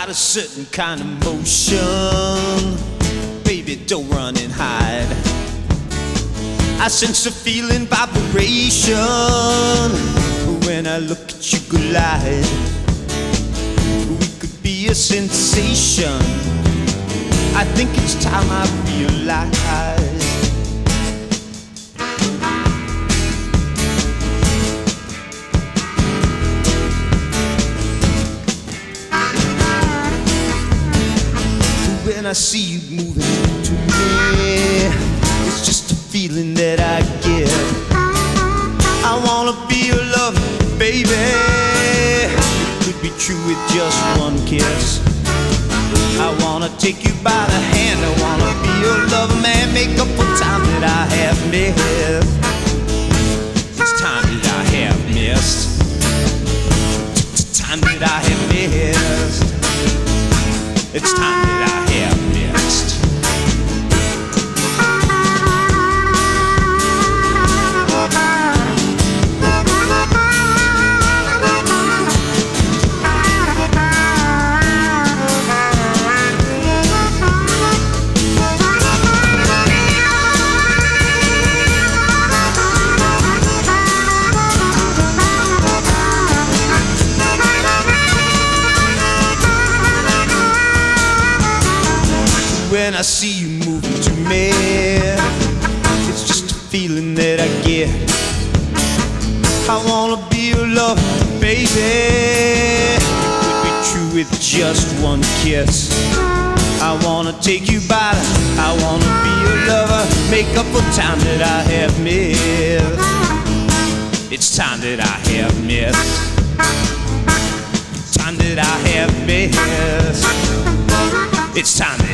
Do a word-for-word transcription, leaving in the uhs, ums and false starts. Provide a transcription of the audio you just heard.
got a certain kind of motion. Baby, don't run and hide. I sense a feeling vibration when I look at you glide. We could be a sensation. I think it's time I realize. When I see you moving to me, it's just a feeling that I get. I wanna be your lover, baby. It could be true with just one kiss. I wanna take you by the hand. I wanna be your lover, man. Make up for time that I have missed. It's time that I have missed. Time that I have missed. It's time that I have missed. When I see you moving to me, it's just a feeling that I get. I wanna be your lover, baby. It could be true with just one kiss. I wanna take you by the, I wanna be your lover. Make up for time that I have missed. It's time that I have missed. Time that I have missed. It's time that